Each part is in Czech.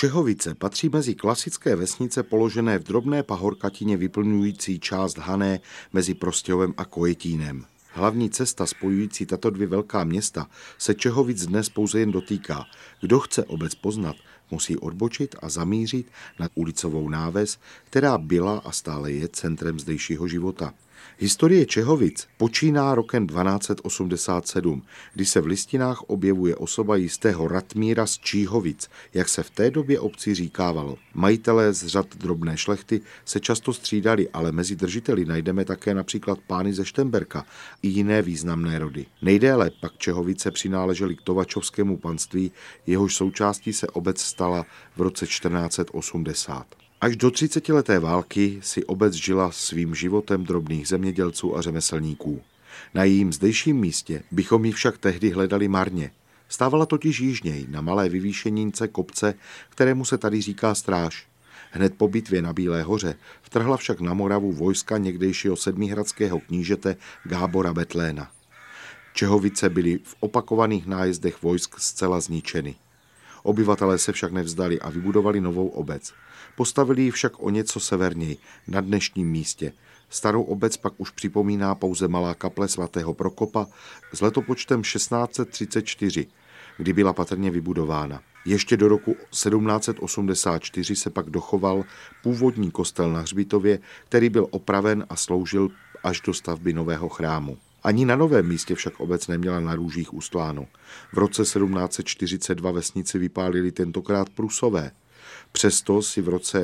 Čehovice patří mezi klasické vesnice položené v drobné pahorkatině vyplňující část Hané mezi Prostějovem a Kojetínem. Hlavní cesta spojující tato dvě velká města se Čehovic dnes pouze jen dotýká. Kdo chce obec poznat, musí odbočit a zamířit na ulicovou náves, která byla a stále je centrem zdejšího života. Historie Čehovic počíná rokem 1287, kdy se v listinách objevuje osoba jistého Ratmíra z Číhovic, jak se v té době obci říkávalo. Majitelé z řad drobné šlechty se často střídali, ale mezi držiteli najdeme také například pány ze Štemberka i jiné významné rody. Nejdéle pak Čehovice přináležely k Tovačovskému panství, jehož součástí se obec stala v roce 1480. Až do 30leté války si obec žila svým životem drobných zemědělců a řemeslníků. Na jejím zdejším místě bychom ji však tehdy hledali marně. Stávala totiž jižněji, na malé vyvýšenince kopce, kterému se tady říká Stráž. Hned po bitvě na Bílé hoře vtrhla však na Moravu vojska někdejšího sedmihradského knížete Gábora Betléna. Čehovice byly v opakovaných nájezdech vojsk zcela zničeny. Obyvatelé se však nevzdali a vybudovali novou obec. Postavili ji však o něco severněji, na dnešním místě. Starou obec pak už připomíná pouze malá kaple svatého Prokopa s letopočtem 1634, kdy byla patrně vybudována. Ještě do roku 1784 se pak dochoval původní kostel na hřbitově, který byl opraven a sloužil až do stavby nového chrámu. Ani na novém místě však obec neměla na růžích ustláno. V roce 1742 vesnici vypálili tentokrát Prusové. Přesto si v roce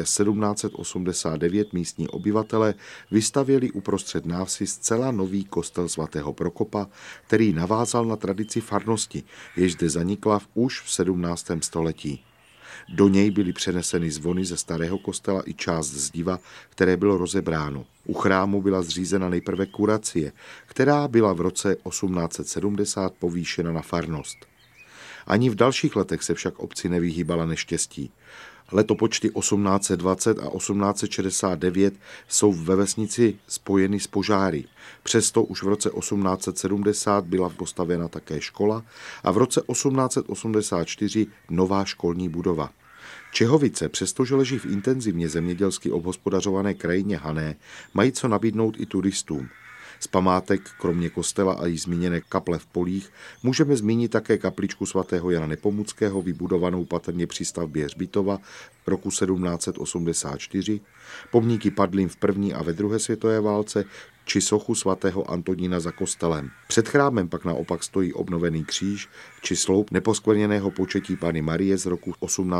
1789 místní obyvatele vystavěli uprostřed návsi zcela nový kostel svatého Prokopa, který navázal na tradici farnosti, jež zde zanikla už v 17. století. Do něj byly přeneseny zvony ze starého kostela i část zdiva, které bylo rozebráno. U chrámu byla zřízena nejprve kuracie, která byla v roce 1870 povýšena na farnost. Ani v dalších letech se však obci nevyhýbala neštěstí. Letopočty 1820 a 1869 jsou ve vesnici spojeny s požáry. Přesto už v roce 1870 byla postavena také škola a v roce 1884 nová školní budova. Čehovice, přestože leží v intenzivně zemědělsky obhospodařované krajině Hané, mají co nabídnout i turistům. Z památek, kromě kostela a jí zmíněné kaple v polích, můžeme zmínit také kapličku svatého Jana Nepomuckého, vybudovanou patrně při stavbě hřbitova roku 1784, pomníky padlým v první a ve druhé světové válce, či sochu svatého Antonína za kostelem. Před chrámem pak naopak stojí obnovený kříž, či sloup neposkvrněného početí Panny Marie z roku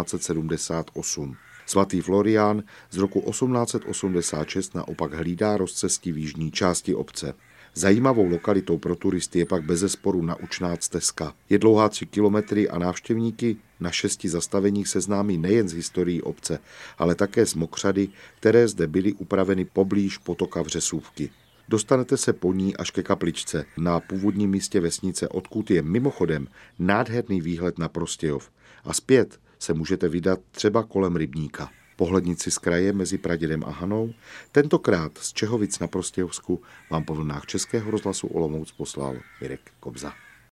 1878. Svatý Florián z roku 1886 naopak hlídá rozcestí v jižní části obce. Zajímavou lokalitou pro turisty je pak bezesporu Naučná stezka. Je dlouhá 3 kilometry a návštěvníky na 6 zastaveních seznámí nejen s historií obce, ale také s mokřady, které zde byly upraveny poblíž potoka Vřesůvky. Dostanete se po ní až ke kapličce na původním místě vesnice, odkud je mimochodem nádherný výhled na Prostějov. A zpět se můžete vydat třeba kolem rybníka. Pohlednici z kraje mezi Pradědem a Hanou, tentokrát z Čehovic na Prostějovsku vám po vlnách Českého rozhlasu Olomouc poslal Mirek Kobza.